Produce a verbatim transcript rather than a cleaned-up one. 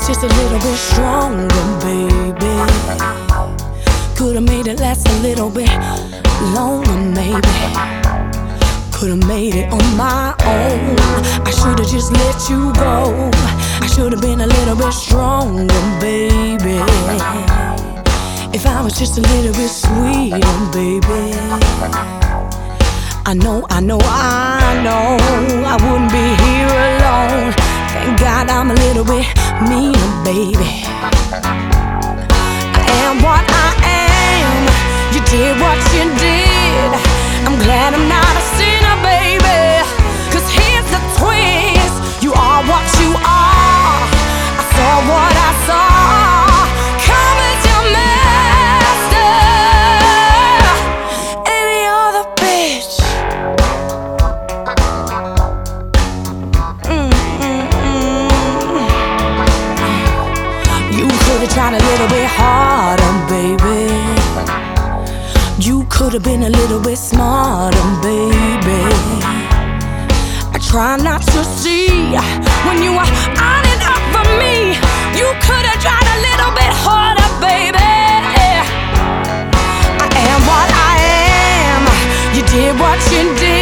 was just a little bit stronger, baby, could've made it last a little bit longer, maybe. Could've made it on my own. I should've just let you go. I should've been a little bit stronger, baby. If I was just a little bit sweeter, baby. I know, I know, I know I wouldn't be here alone. Thank God I'm a little bit meaner, baby. I am what I am. You did what you did. I'm glad I'm not a sinner, baby. Cause here's the twist. You are what you are. I saw what I saw. Come as your master. Any other bitch. You could've tried a little bit harder, baby. You could've been a little bit smarter, baby. I try not to see when you were on and up for me. You could've tried a little bit harder, baby. I am what I am. You did what you did.